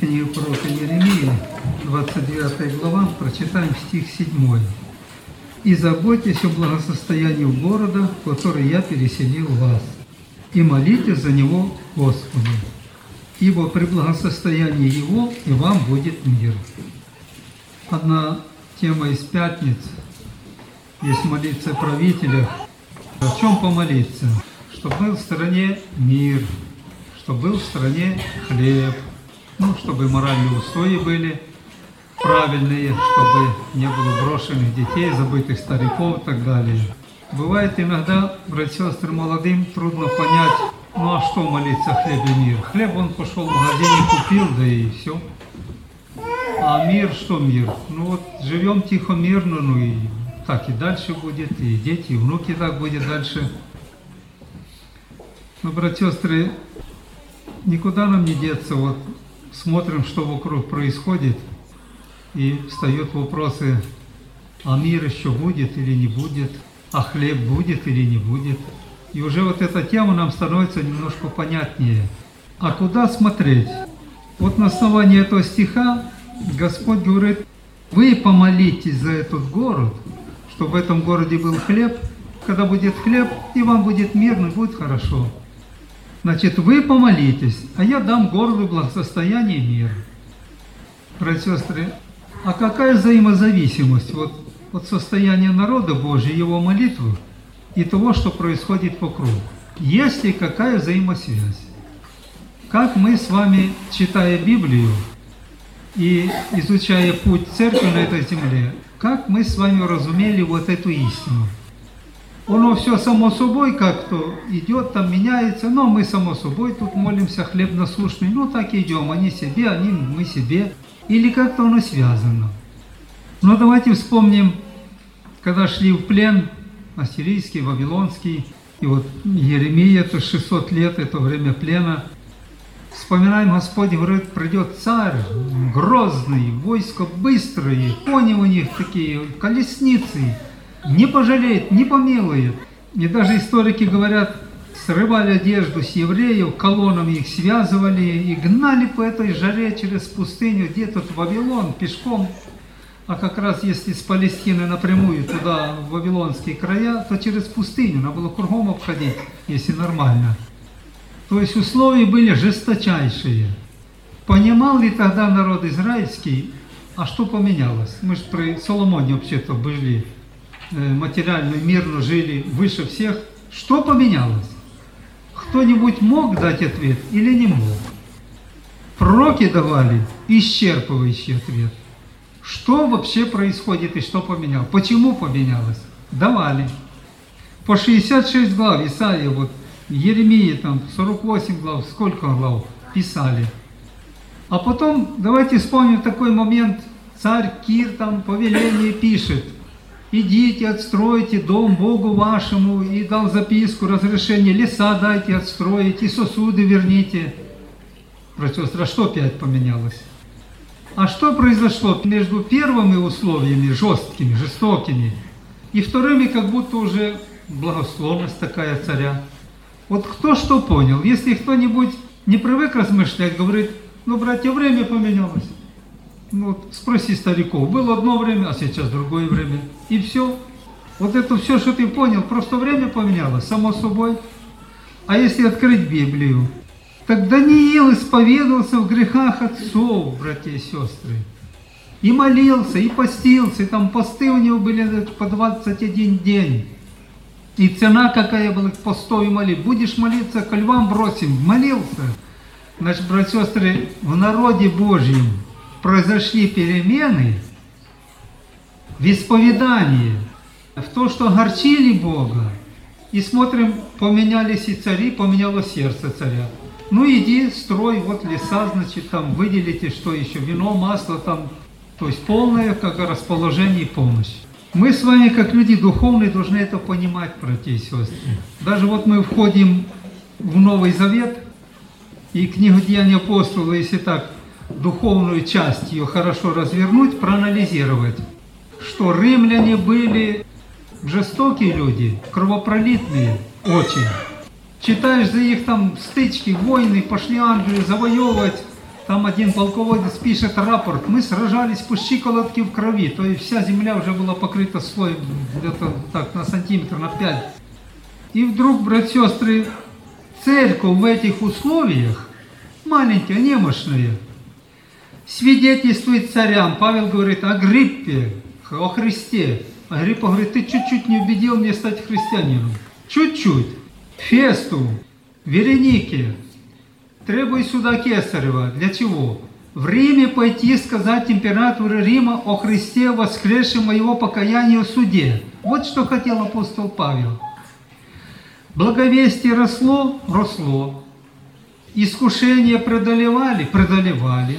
Книга пророка Иеремии, 29 глава, прочитаем стих 7. «И заботьтесь о благосостоянии города, в который я переселил вас, и молитесь за него Господу, ибо при благосостоянии его и вам будет мир». Одна тема из пятниц есть молиться о правителях. О чем помолиться? Чтобы был в стране мир, чтобы был в стране хлеб, чтобы моральные устои были правильные, чтобы не было брошенных детей, забытых стариков и так далее. Бывает иногда, братья и сестры, молодым трудно понять, а что молиться хлеб и мир? Хлеб он пошел в магазин и купил, да и все. А мир, что мир? Живем тихо, мирно, и так и дальше будет, и дети, и внуки так будет дальше. Но, братья и сестры, никуда нам не деться. Смотрим, что вокруг происходит, и встают вопросы, а мир еще будет или не будет, а хлеб будет или не будет. И уже эта тема нам становится немножко понятнее. А куда смотреть? На основании этого стиха Господь говорит: вы помолитесь за этот город, чтобы в этом городе был хлеб. Когда будет хлеб, и вам будет мирно, будет хорошо. Значит, вы помолитесь, а я дам городу благосостояние и мир. Братья и сестры, а какая взаимозависимость от состояния народа Божьего, его молитвы и того, что происходит вокруг? Есть ли какая взаимосвязь? Как мы с вами, читая Библию и изучая путь церкви на этой земле, как мы с вами разумели эту истину? Оно все само собой как-то идет, там меняется, но мы само собой тут молимся, хлеб насущный, так и идем, они себе, мы себе. Или как-то оно связано. Но давайте вспомним, когда шли в плен ассирийский, вавилонский, и Иеремия, это 600 лет, это время плена. Вспоминаем, Господь говорит, придет царь грозный, войско быстрое, кони у них такие, колесницы, не пожалеет, не помилует. И даже историки говорят, срывали одежду с евреев, колоннами их связывали и гнали по этой жаре через пустыню, где тут Вавилон, пешком. А как раз если с Палестины напрямую туда, в вавилонские края, то через пустыню, надо было кругом обходить, если нормально. То есть условия были жесточайшие. Понимал ли тогда народ израильский, а что поменялось? Мы же при Соломоне вообще-то были, материально, мирно жили, выше всех. Что поменялось? Кто-нибудь мог дать ответ или не мог? Пророки давали исчерпывающий ответ. Что вообще происходит и что поменялось? Почему поменялось? Давали. По 66 глав Исаия, Еремии, 48 глав, сколько глав писали. А потом, давайте вспомним такой момент, царь Кир по велению пишет: идите, отстройте дом Богу вашему, и дал записку, разрешение, леса дайте отстроить, и сосуды верните. Братья и сестры, а что опять поменялось? А что произошло между первыми условиями, жесткими, жестокими, и вторыми, как будто уже благословность такая царя? Кто что понял? Если кто-нибудь не привык размышлять, говорит, братья, время поменялось. Спроси стариков, было одно время, а сейчас другое время. И все. Это все, что ты понял, просто время поменялось, само собой. А если открыть Библию, так Даниил исповедовался в грехах отцов, братья и сестры. И молился, и постился, и посты у него были по 21 день. И цена какая была к посту и молитве. Будешь молиться, к львам бросим. Молился. Значит, братья и сестры, в народе Божьем произошли перемены в исповедании, в то, что огорчили Бога. И смотрим, поменялись и цари, поменялось сердце царя. Иди, строй, леса, значит, выделите, что еще, вино, масло, то есть полное расположение и помощь. Мы с вами, как люди духовные, должны это понимать, братья и сестры. Даже мы входим в Новый Завет, и книгу Деяний апостолов, если так, духовную часть ее хорошо развернуть, проанализировать, что римляне были жестокие люди, кровопролитные очень. Читаешь за их стычки, войны, пошли ангелы завоевывать, Там один полководец пишет рапорт: мы сражались по щиколотке в крови, то есть вся земля уже была покрыта слоем где-то так на сантиметр, на 5. И вдруг, братья и сестры, церковь в этих условиях, маленькая, немощная, свидетельствует царям. Павел говорит о Агриппе, о Христе. Агриппа говорит: ты чуть-чуть не убедил меня стать христианином. Чуть-чуть. Фесту, Веренике, требуй сюда Кесарева. Для чего? В Риме пойти сказать императору Рима о Христе, воскресшем моего покаяния в суде. Вот что хотел апостол Павел. Благовестие росло, росло. Искушения преодолевали.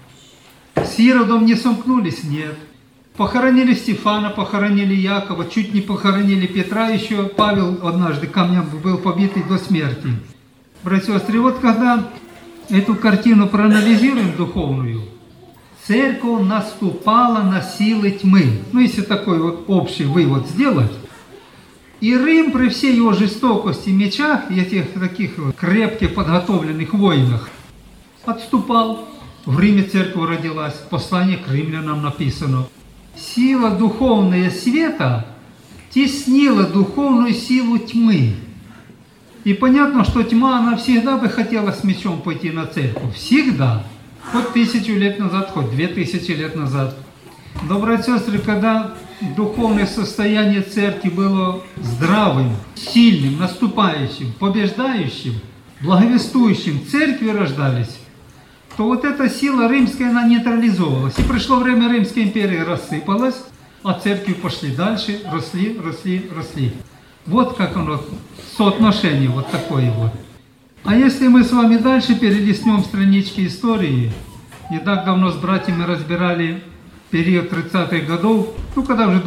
С Иродом не сомкнулись, нет. Похоронили Стефана, похоронили Якова, чуть не похоронили Петра, еще Павел однажды камнем был побитый до смерти. Братья и сестры, вот когда эту картину проанализируем духовную, церковь наступала на силы тьмы. Ну, если такой вот общий вывод сделать. И Рим при всей его жестокости, мечах и этих таких вот крепких подготовленных войнах отступал. В Риме церковь родилась, послание к римлянам написано. Сила духовная света теснила духовную силу тьмы. И понятно, что тьма, она всегда бы хотела с мечом пойти на церковь. Всегда. Хоть 1000 лет назад, хоть 2000 лет назад. Но, братья и сестры, когда духовное состояние церкви было здравым, сильным, наступающим, побеждающим, благовествующим, церкви рождались, то вот эта сила римская, она нейтрализовалась. И пришло время, Римской империи рассыпалась, а церкви пошли дальше, росли. Вот как оно, соотношение вот такое вот. А если мы с вами дальше перелистнем странички истории, не так давно с братьями разбирали период 30-х годов, ну когда уже в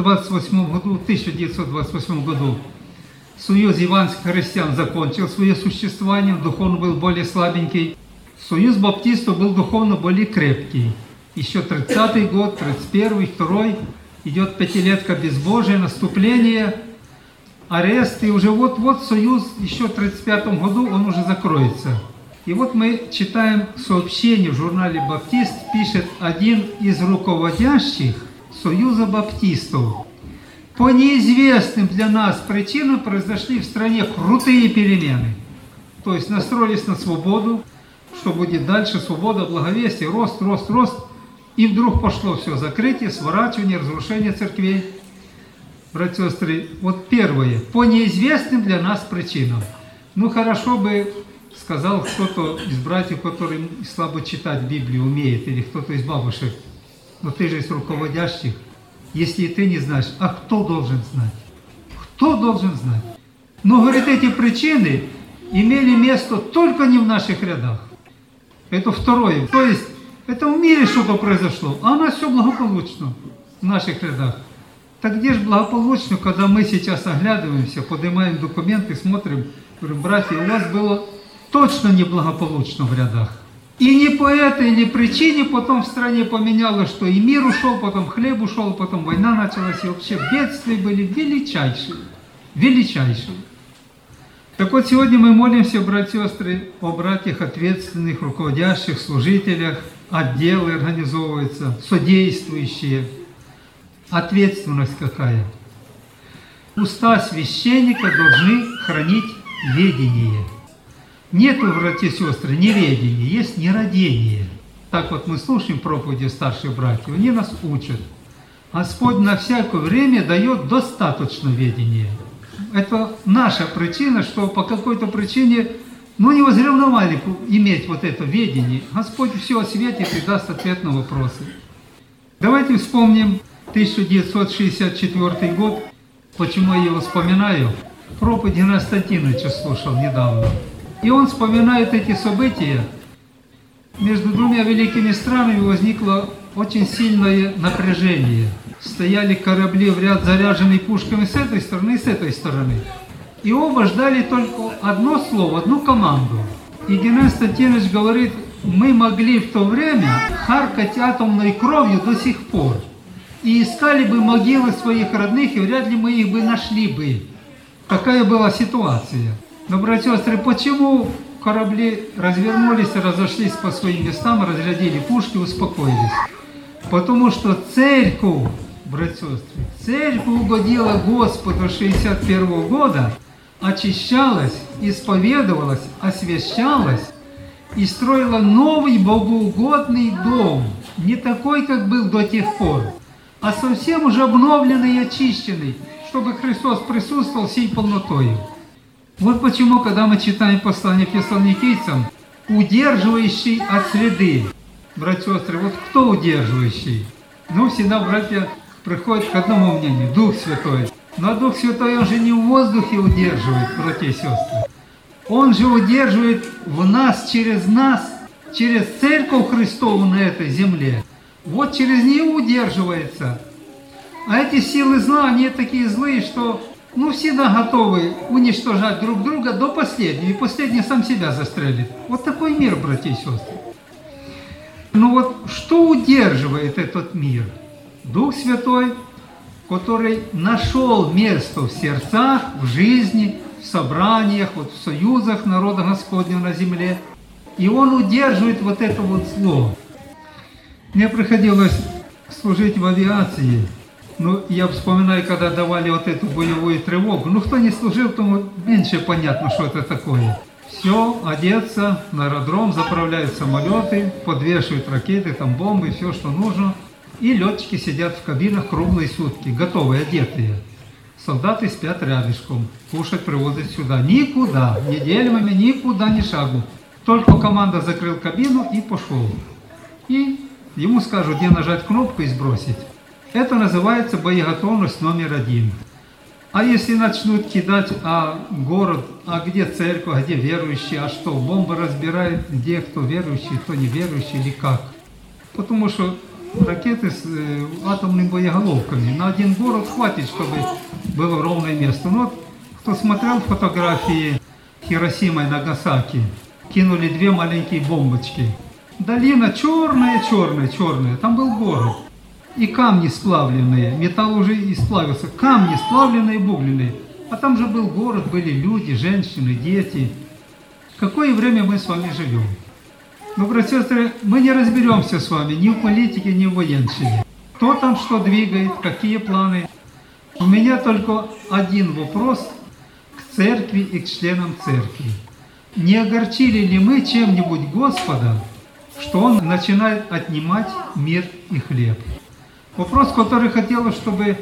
1928 году Союз иванских христиан закончил свое существование, духовно был более слабенький. Союз баптистов был духовно более крепкий. Еще 30-й год, 31-й, 2-й, идет пятилетка безбожия, наступление, арест, и уже вот-вот союз, еще в 35-м году он уже закроется. И вот мы читаем сообщение в журнале «Баптист», пишет один из руководящих Союза баптистов. По неизвестным для нас причинам произошли в стране крутые перемены. То есть настроились на свободу, что будет дальше, свобода, благовестие, рост. И вдруг пошло все, закрытие, сворачивание, разрушение церквей. Братья и сестры, вот первое, по неизвестным для нас причинам. Ну хорошо бы сказал кто-то из братьев, который слабо читать Библию умеет, или кто-то из бабушек, но ты же из руководящих, если ты не знаешь, а кто должен знать? Кто должен знать? Но, говорит, эти причины имели место только не в наших рядах. Это второе. То есть, это в мире что-то произошло, а у нас все благополучно в наших рядах. Так где же благополучно, когда мы сейчас оглядываемся, поднимаем документы, смотрим, говорим: братья, у вас было точно неблагополучно в рядах. И не по этой или причине потом в стране поменялось, что и мир ушел, потом хлеб ушел, потом война началась, и вообще бедствия были величайшие. Так вот, сегодня мы молимся, братья и сестры, о братьях ответственных, руководящих, служителях, отделы организовываются, содействующие. Ответственность какая? Уста священника должны хранить ведение. Нету, братья и сестры, неведения, есть нерадение. Так вот мы слушаем проповеди старших братьев, они нас учат. Господь на всякое время дает достаточно ведения. Это наша причина, что по какой-то причине, не возревновали иметь вот это ведение. Господь все осветит и даст ответ на вопросы. Давайте вспомним 1964 год. Почему я его вспоминаю? Проповедь Геннадия Константиновича слушал недавно. И он вспоминает эти события. Между двумя великими странами возникло очень сильное напряжение. Стояли корабли в ряд, заряженные пушками с этой стороны и с этой стороны. И оба ждали только одно слово, одну команду. И Геннадий Константинович говорит: мы могли в то время харкать атомной кровью до сих пор. И искали бы могилы своих родных, и вряд ли мы их бы нашли бы. Такая была ситуация. Но, братья и сестры, почему корабли развернулись, разошлись по своим местам, разрядили пушки, успокоились. Потому что церковь, братья и сестры, церковь угодила Господу 61 года, очищалась, исповедовалась, освящалась и строила новый богоугодный дом, не такой, как был до тех пор, а совсем уже обновленный и очищенный, чтобы Христос присутствовал всей полнотою. Вот почему, когда мы читаем послание к фессалоникийцам, удерживающий от среды, братья и сестры, вот кто удерживающий? Ну, всегда братья приходят к одному мнению, Дух Святой. Но Дух Святой, Он же не в воздухе удерживает, братья и сестры. Он же удерживает в нас, через Церковь Христову на этой земле. Вот через нее удерживается. А эти силы зла, они такие злые, что всегда готовы уничтожать друг друга до последнего. И последний сам себя застрелит. Вот такой мир, братья и сестры. Что удерживает этот мир? Дух Святой, который нашел место в сердцах, в жизни, в собраниях, в союзах народа Господня на земле. И Он удерживает вот это вот зло. Мне приходилось служить в авиации. Я вспоминаю, когда давали вот эту боевую тревогу. Кто не служил, тому меньше понятно, что это такое. Все, одеться, на аэродром, заправляют самолеты, подвешивают ракеты, там бомбы, все, что нужно. И летчики сидят в кабинах круглые сутки, готовые, одетые. Солдаты спят рядышком, кушать привозят сюда. Никуда, неделями, никуда ни шагу. Только команда закрыл кабину и пошел. И ему скажут, где нажать кнопку и сбросить. Это называется боеготовность номер 1. А если начнут кидать, город, где церковь, где верующие, что, бомбы разбирают, где кто верующий, кто неверующий или как. Потому что ракеты с атомными боеголовками на один город хватит, чтобы было ровное место. Кто смотрел фотографии Хиросимы и Нагасаки, кинули 2 маленькие бомбочки. Долина черная, там был город. И камни сплавленные, металл уже и сплавился, камни сплавленные, бугленные. А там же был город, были люди, женщины, дети. Какое время мы с вами живем? Братья и сестры, мы не разберемся с вами ни в политике, ни в военщине. Кто там что двигает, какие планы. У меня только один вопрос к церкви и к членам церкви. Не огорчили ли мы чем-нибудь Господа, что Он начинает отнимать мир и хлеб? Вопрос, который хотелось, чтобы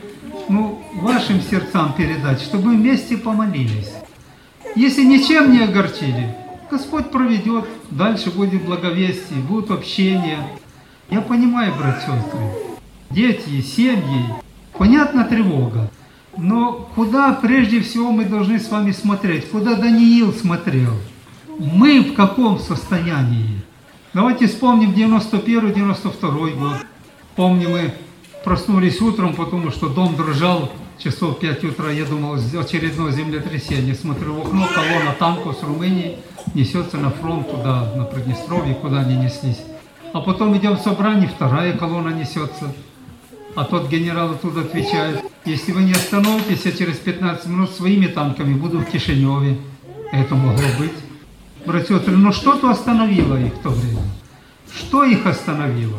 вашим сердцам передать, чтобы мы вместе помолились. Если ничем не огорчили, Господь проведет, дальше будет благовестие, будут общения. Я понимаю, братья и сестры, дети, семьи, понятна тревога. Но куда прежде всего мы должны с вами смотреть? Куда Даниил смотрел? Мы в каком состоянии? Давайте вспомним 91-92 год. Помню, мы проснулись утром, потому что дом дрожал, часов 5 утра, я думал, очередное землетрясение. Смотрю в окно, колонна танков с Румынии несется на фронт туда, на Приднестровье, куда они неслись. А потом идем в собрание, 2-я колонна несется. А тот генерал оттуда отвечает, если вы не остановитесь, я через 15 минут своими танками буду в Кишиневе. Это могло быть. Братья и сестры, что-то остановило их в то время. Что их остановило?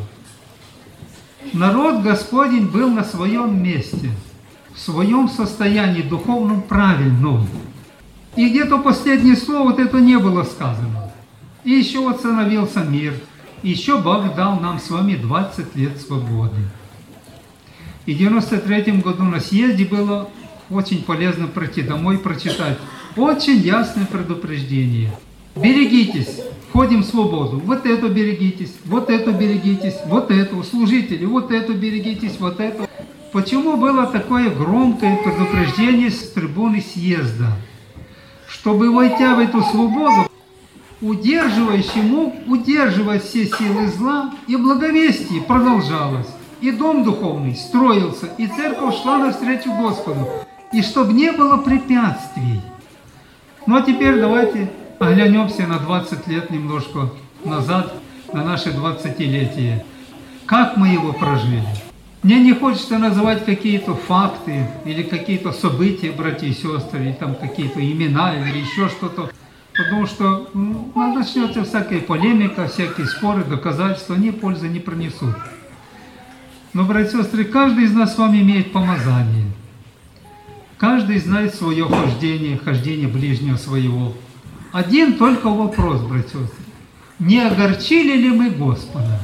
Народ Господень был на своем месте, в своем состоянии духовном правильном. И где-то последнее слово это не было сказано. И еще восстановился мир. И еще Бог дал нам с вами 20 лет свободы. И в 93 году на съезде было очень полезно пройти домой, прочитать очень ясное предупреждение. Берегитесь, входим в свободу. Вот это берегитесь, вот это берегитесь, вот это, служители, вот это берегитесь, вот это. Почему было такое громкое предупреждение с трибуны съезда? Чтобы, войдя в эту свободу, удерживающий мог удерживать все силы зла, и благовестие продолжалось. И дом духовный строился, и церковь шла навстречу Господу. И чтобы не было препятствий. Ну а теперь давайте оглянемся на 20 лет немножко назад, на наше 20-летие. Как мы его прожили? Мне не хочется называть какие-то факты или какие-то события, братья и сестры, или там какие-то имена, или еще что-то. Потому что начнется всякая полемика, всякие споры, доказательства, они пользы не принесут. Но, братья и сестры, каждый из нас с вами имеет помазание. Каждый знает свое хождение, хождение ближнего своего. Один только вопрос, братья и сестры. Не огорчили ли мы Господа?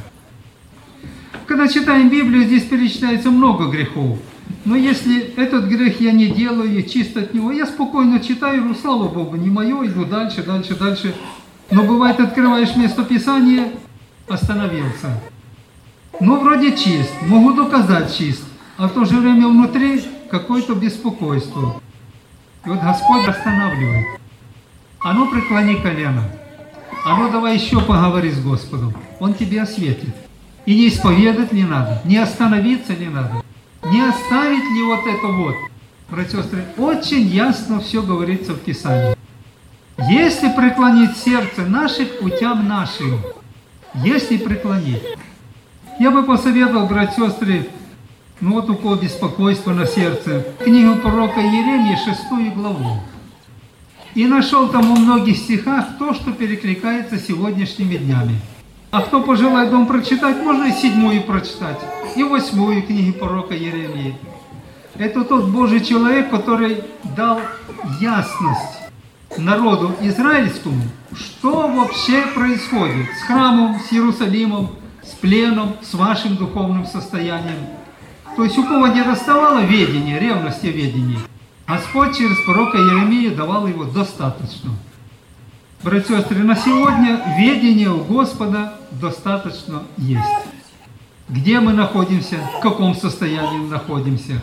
Когда читаем Библию, здесь перечисляется много грехов. Но если этот грех я не делаю, чисто от него, я спокойно читаю, ну, слава Богу, не мое, иду дальше. Но бывает, открываешь место Писания, остановился. Ну, вроде чист, могу доказать чист, а в то же время внутри какое-то беспокойство. И вот Господь останавливает. А ну, преклони колено. А ну, давай еще поговори с Господом. Он тебе осветит. И не исповедать не надо, не остановиться не надо. Не оставить ли вот это вот? Братья и сестры, очень ясно все говорится в Писании. Если преклонить сердце наших путям нашим, если преклонить, я бы посоветовал, братья и сестры, ну вот у кого беспокойство на сердце, книгу пророка Иеремии, 6 главу. И нашел там во многих стихах то, что перекликается с сегодняшними днями. А кто пожелает дом прочитать, можно и 7 прочитать, и 8 книги пророка Иеремии. Это тот Божий человек, который дал ясность народу израильскому, что вообще происходит с храмом, с Иерусалимом, с пленом, с вашим духовным состоянием. То есть у кого не доставало ведения, ревности ведения, Господь через пророка Иеремию давал его достаточно. Братья и сестры, на сегодня ведения у Господа достаточно есть. Где мы находимся, в каком состоянии мы находимся,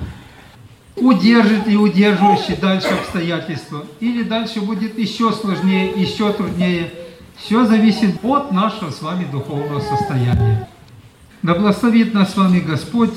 удержит ли удерживающий дальше обстоятельства, или дальше будет еще сложнее, еще труднее. Все зависит от нашего с вами духовного состояния. Да благословит нас с вами Господь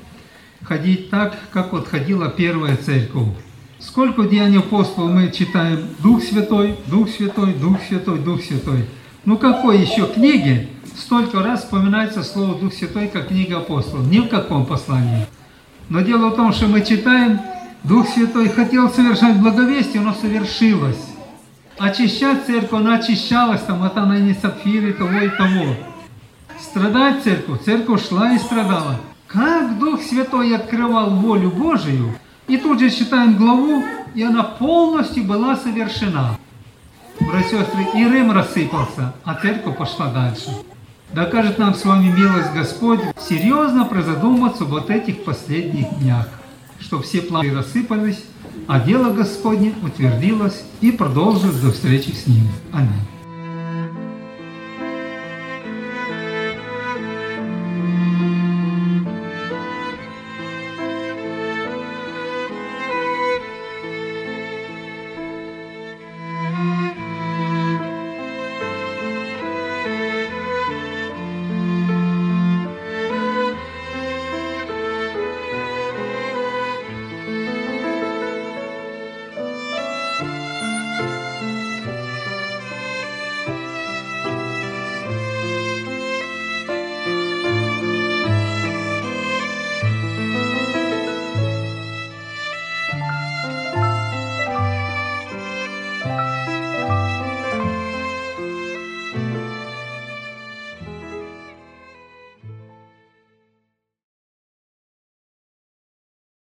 ходить так, как вот ходила первая церковь. Сколько в Деяниях апостолов мы читаем Дух Святой, Дух Святой, Дух Святой, Дух Святой. Ну какой еще книге столько раз вспоминается слово Дух Святой, как книга апостолов? Ни в каком послании. Но дело в том, что мы читаем, Дух Святой хотел совершать благовестие, но совершилось. Очищать церковь, она очищалась, там, от Анании Сапфиры, того и того. Страдать церковь шла и страдала. Как Дух Святой открывал волю Божию, и тут же читаем главу, и она полностью была совершена. Братья и сестры, и Рим рассыпался, а церковь пошла дальше. Докажет нам с вами милость Господь серьезно призадуматься об вот этих последних днях, чтобы все планы рассыпались, а дело Господне утвердилось и продолжилось до встречи с Ним. Аминь.